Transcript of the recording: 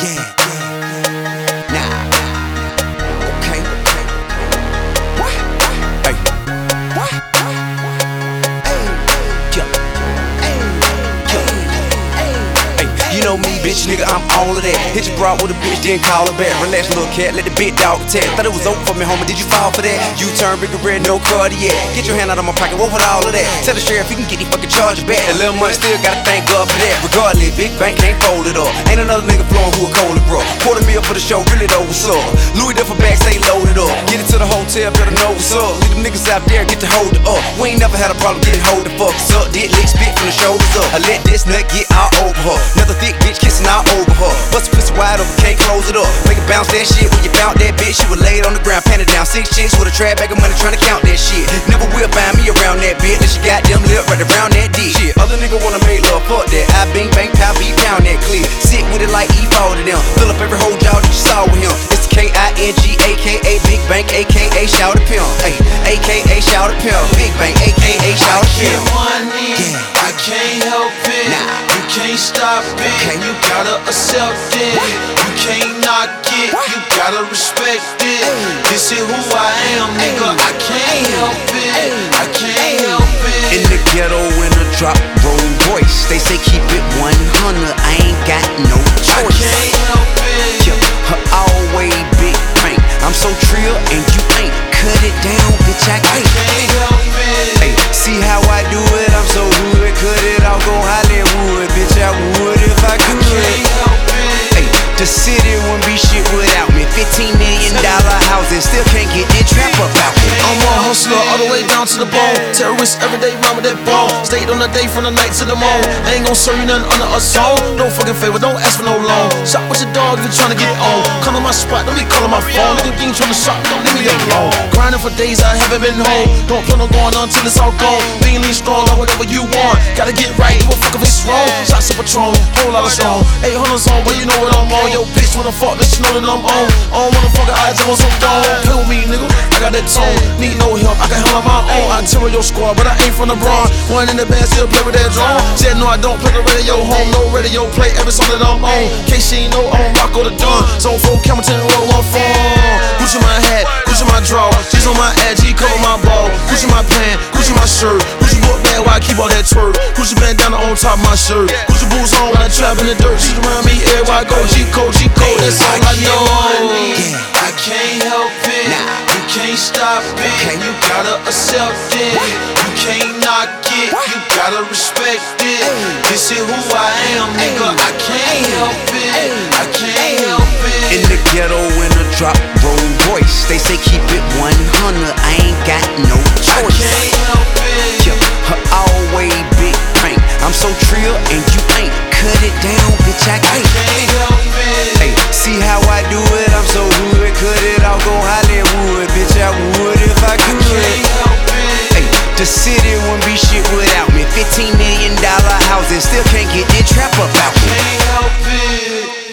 You know me, bitch, nigga, I'm all of that. Hit your bra with a bitch, then call her back. Relax, little cat, let the big dog attack. Thought it was over for me, homie, did you fall for that? U-turn, big red, no cardiac. Get your hand out of my pocket, what with all of that? Tell the sheriff he can get these fucking charges back. A little money still gotta thank God for that. Regardless, big bank can't fold it up. Ain't another nigga flowing who a cold bro. $250,000 for the show, really though, what's up? Louis Duffel bags, stay loaded up. Get it to the hotel, better know what's up. Leave them niggas out there, get to hold it up. We ain't never had a problem getting hold the fuck up. Did lick spit from the shoulders up. I let this nut get all over her. Another thick bitch kissing all over her. Bust a pussy wide open, can't close it up. Make it bounce that shit when you found that bitch. She was laid on the ground, panted down. 6 chicks with a trap bag of money trying to count that shit. Never will find me around that bitch. And she got them lip right around that dick. Shit, other nigga wanna make love, fuck that. I bing bang pow beat pound that clear. Sick with it like E4 to them. Fill up every whole jaw that you saw with him. It's the K-I-N-G, aka Big Bank, aka Shout the Pimp. Ay, aka Shout the Pimp. Big Bank, aka Shout the Pimp. I can't help it. You can't stop it. You gotta accept it. You can't knock it. You gotta respect it. This is who I am, nigga. I can't help it. I can't help it. In the ghetto, in a drop roll voice, they say keep it 100. I ain't got no choice. I can't help it. Yeah, her always big bank. I'm so trill and you ain't. Cut it down, bitch. I can't help it. Hey, see how I do it? I'm so good. Cut it off, go Hollywood, bitch. I would if I could. Hey, the city wouldn't be shit without me. $15 million houses, still can't get this trap up out me. I'm a hustler all the way down to the bone. Terrorists every day, rhyme with that bone. Stayed on the day from the night to the morn. I ain't gon' serve you nothing under a zone. No fucking favor, don't ask for no loan. Shop with your dog if you're tryna get on. Come to my spot, don't be calling my phone. Nigga, you ain't tryna shop, don't leave me alone. Grinding for days, I haven't been home. Don't plan on going on till it's all gone. Being lean strong, or whatever you want. Gotta get right, you a fuck if it's wrong. Shots of Patron, whole lot of strong. 800's on, but you know what I'm on. Yo, bitch, wanna fuck, bitch, you know that I'm on. I don't wanna fuck her eyes, I want some dome. Play with me, nigga, I got that tone. Need no help, I can handle my own. I terror your squad, but I ain't from the Bronx. One in the band, still play with that drum. Said no, I don't play the radio home. No radio play, every song that I'm on. Case she ain't know, I'm Rocco the Don. Zone 4, Camerton, roll one phone. Gucci my hat, Gucci my draw. She's on my edge, he cover my ball. Gucci my pants, Gucci my shirt. Gucci book bag while I keep all that twerk. Gucci bandana on top of my shirt. Gucci boots on when I trap in the dirt. She's around me everywhere I go. G-Code, that's all I know. I can't help it. You can't stop it. You gotta accept it. You can't knock it. You gotta respect it. This is who I am, nigga. I can't help it. I can't help it. In the ghetto, in a drop roll voice, they say keep it 100. I ain't got no choice. I can't help it. Yeah, her always big bank. I'm so trill and you ain't. Cut it down, bitch. I can't help it. Hey, see how I do it? I'm so good. Cut it off, go Hollywood, bitch. I would if I could. Hey, the city wouldn't be shit without me. $15 million houses, still can't get this trap up out me. Can't help it.